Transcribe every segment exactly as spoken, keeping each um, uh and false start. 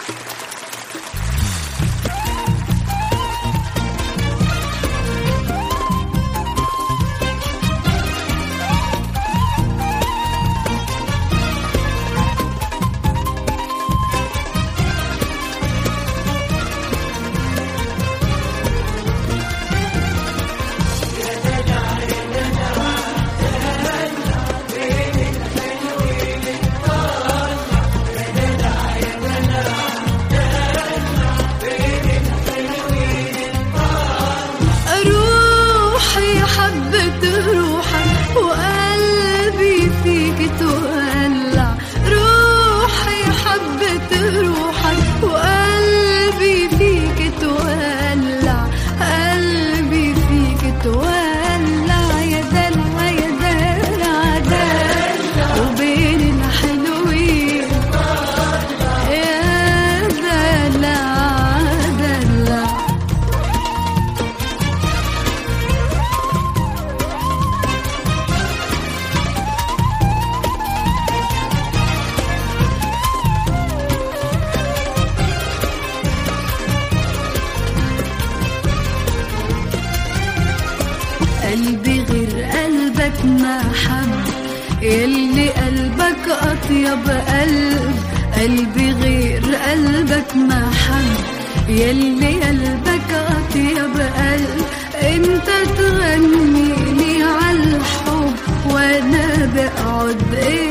قلبي غير قلبك ما حب، يلي قلبك أطيب قلب. قلبي غير قلبك ما حب، يلي قلبك أطيب قلب. انت تغني لي عالحب وانا بقعد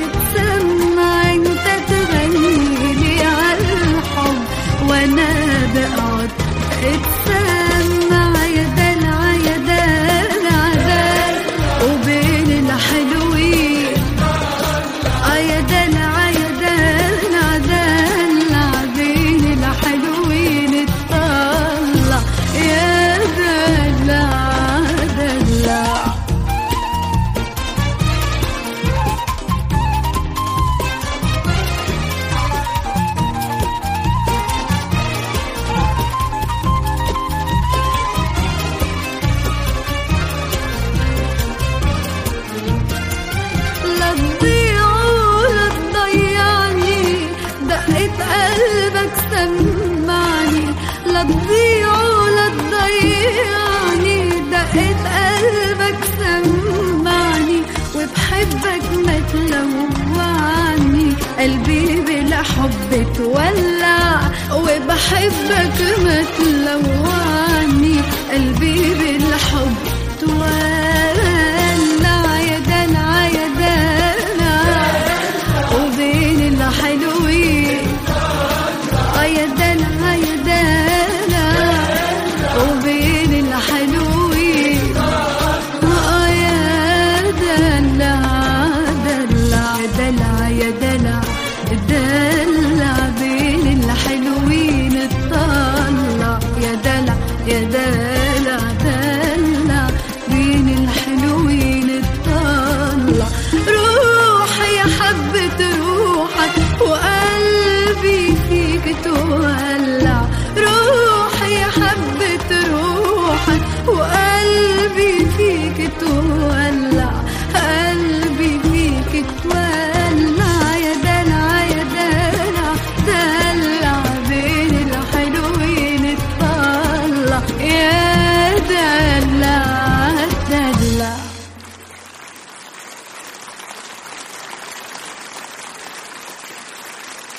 اتسمع. انت تغني لي عالحب وانا بقعد اتسمع. يا دلع يا دلع دلع وبين الحلوين، اه يا دلع يا دلع دلع بين الحلوين اطلع يا دلع دلع. لا تضيع ولا تضيعني، دقة قلبك سمعني. لا تضيع ولا تضيعني، دقة قلبك سمعني. وبحبك ما تلوعني، قلبي بلا حب تولع. وبحبك ما تلوعني، قلبي بلا حب تولع.